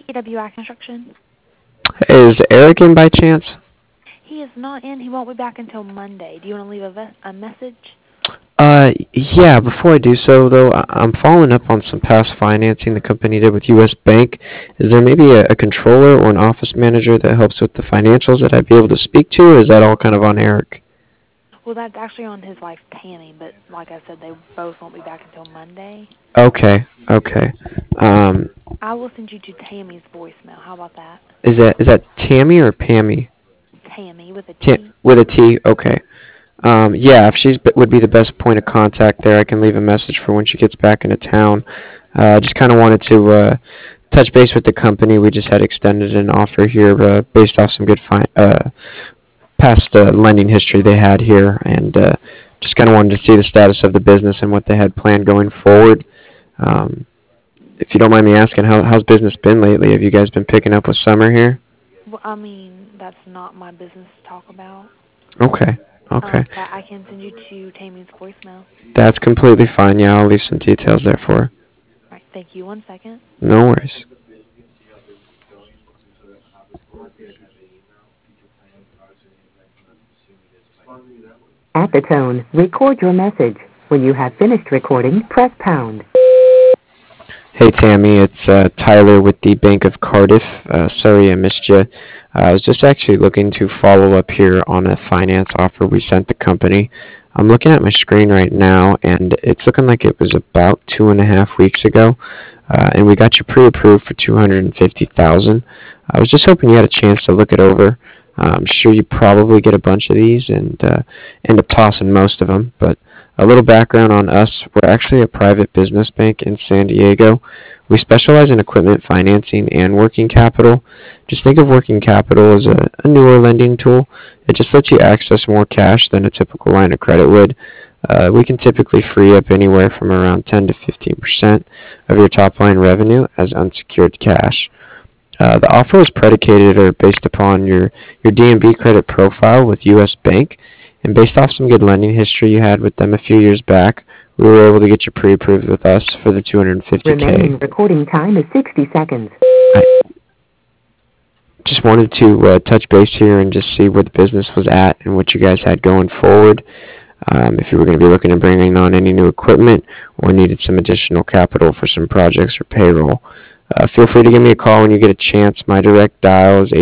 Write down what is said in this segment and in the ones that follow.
AWI Construction. Is Eric in by chance? He is not in. He won't be back until Monday. Do you want to leave a message? Yeah, before I do so, though, I'm following up on some past financing the company did with U.S. Bank. Is there maybe a controller or an office manager that helps with the financials that I'd be able to speak to, or is that all kind of on Eric? Well, that's actually on his wife, Tammy, but like I said, they both won't be back until Monday. Okay, okay. Um, I will send you to Tammy's voicemail. How about that? is that Tammy or Pammy? Tammy with a T. With a T. Okay. Yeah, if would be the best point of contact there, I can leave a message for when she gets back into town. Just kind of wanted to touch base with the company. We just had extended an offer here based off some good past lending history they had here, and just kind of wanted to see the status of the business and what they had planned going forward. Um, if you don't mind me asking, how's business been lately? Have you guys been picking up with summer here? Well, I mean, that's not my business to talk about. Okay, okay. But I can send you to Tammy's voicemail. That's completely fine. Yeah, I'll leave some details there for her. All right, thank you. 1 second. No worries. At the tone, record your message. When you have finished recording, press pound. Hey Tammy, it's Tyler with the Bank of Cardiff. Sorry I missed you. I was just actually looking to follow up here on a finance offer we sent the company. I'm looking at my screen right now, and it's looking like it was about 2.5 weeks ago, and we got you pre-approved for $250,000. I was just hoping you had a chance to look it over. I'm sure you probably get a bunch of these and end up tossing most of them, but a little background on us. We're actually a private business bank in San Diego. We specialize in equipment financing and working capital. Just think of working capital as a newer lending tool. It just lets you access more cash than a typical line of credit would. We can typically free up anywhere from around 10 to 15% of your top line revenue as unsecured cash. The offer is predicated or based upon your DMV credit profile with U.S. Bank, and based off some good lending history you had with them a few years back, we were able to get you pre-approved with us for the Remaining $250K. recording time is 60 seconds. I just wanted to touch base here and just see where the business was at and what you guys had going forward. If you were going to be looking at bringing on any new equipment or needed some additional capital for some projects or payroll. Feel free to give me a call when you get a chance. My direct dial is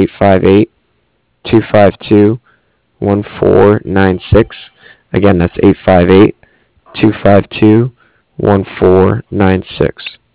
858-252-1496. Again, that's 858-252-1496.